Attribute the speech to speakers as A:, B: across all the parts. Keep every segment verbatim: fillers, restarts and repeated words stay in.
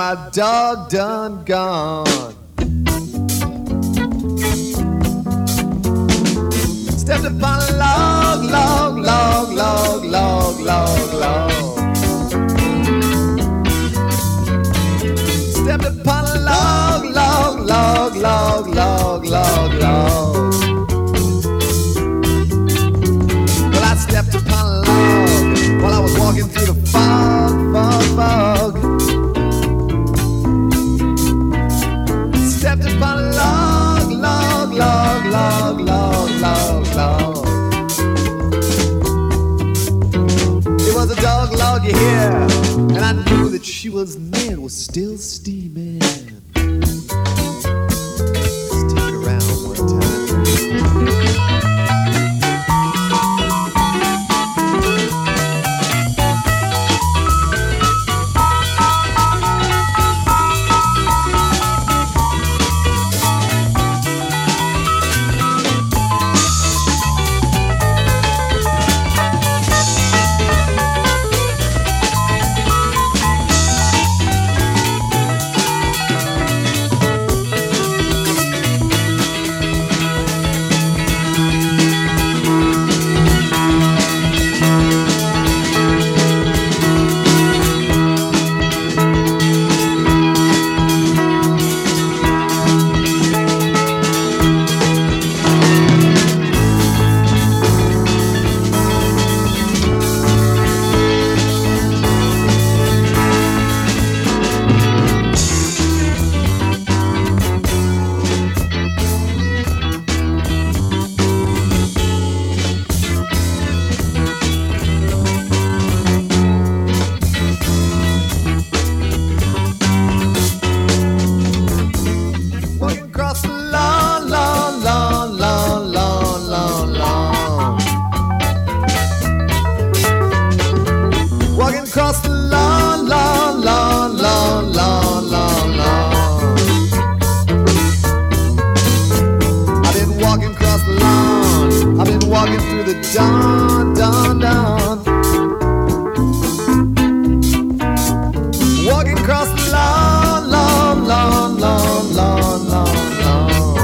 A: my dog done gone. Stepped upon a log, log, log, log, log, log, log. Stepped upon a log, log, log, log, log, log, log. Well, I stepped upon a log while I was walking through the fog, fog, fog. Stepped upon a log, log, log, log, log, log, log. It was a dog log, you hear, and I knew that she was near, it was still steaming. Stick it around one time. Across the lawn, lawn, lawn, lawn, lawn, lawn, lawn. I've been walking across the lawn. I've been walking through the dawn, dawn, dawn. Walking across the lawn, lawn, lawn, lawn, lawn, lawn, lawn.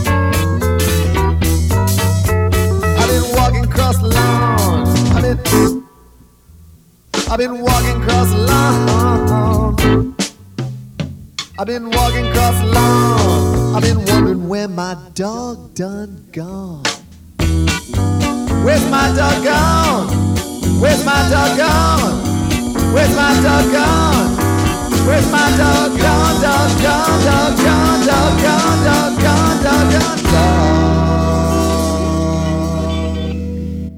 A: I've been walking across the lawn. I've been I've been walking across the lawn. I've been walking across the lawn. I've been wondering where my dog done gone. Where's my dog gone? Where's my dog gone? Where's my dog gone? Where's my dog gone? Dog gone, dog gone, dog gone, dog gone, dog gone, dog gone.